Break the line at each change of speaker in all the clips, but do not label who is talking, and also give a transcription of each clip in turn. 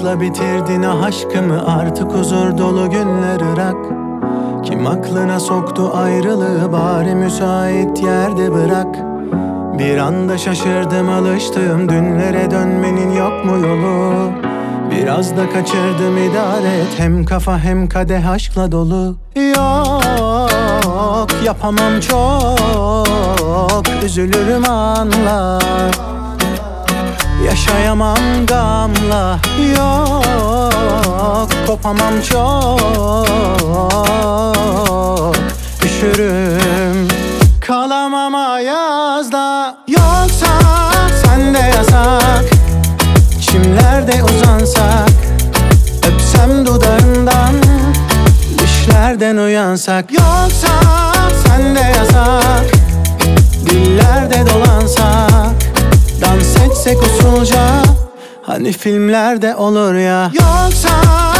aşkla bitirdin ah aşkımı, artık huzur dolu günler ırak. Kim aklına soktu ayrılığı, bari müsait yerde bırak. Bir anda şaşırdım alıştığım dünlere, dönmenin yok mu yolu? Biraz da kaçırdım, idare et, hem kafa hem kadeh aşkla dolu. Yok yapamam, çok üzülürüm anla. Yaşayamam gamla, yok kopamam, çok üşürüm. Kalamam ayazda, yoksa sende yasak. Çimlerde uzansak, öpsem dudağından, düşlerden uyansak. Yoksa sende yasak, dillerde dolansak, dans etsek usulca, hani filmlerde olur ya. Yoksa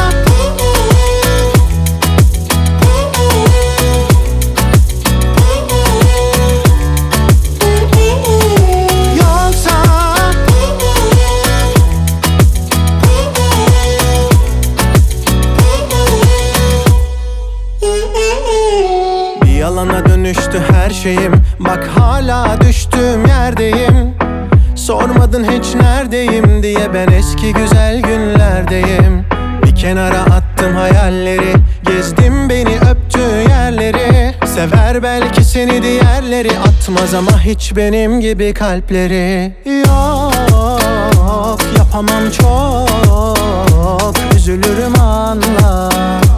yalana dönüştü her şeyim, bak hala düştüğüm yerdeyim. Sormadın hiç neredeyim diye, ben eski güzel günlerdeyim. Bir kenara attım hayalleri, gezdim beni öptüğü yerleri. Sever belki seni diğerleri, atmaz ama hiç benim gibi kalpleri. Yok yapamam, çok üzülürüm anla.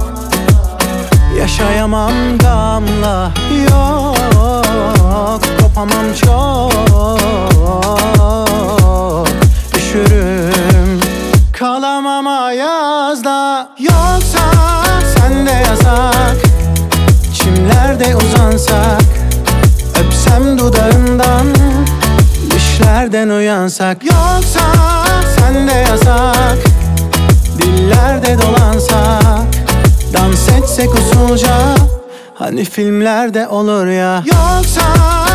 Yaşayamam gamla, yok kopamam, çok üşürüm. Kalamam ayazda, yoksa sende yasak. Çimlerde uzansak, öpsem dudağından, düşlerden uyansak. Yoksa sende yasak, dillerde dolansak, dans etsek usulca, hani filmlerde olur ya. Yoksa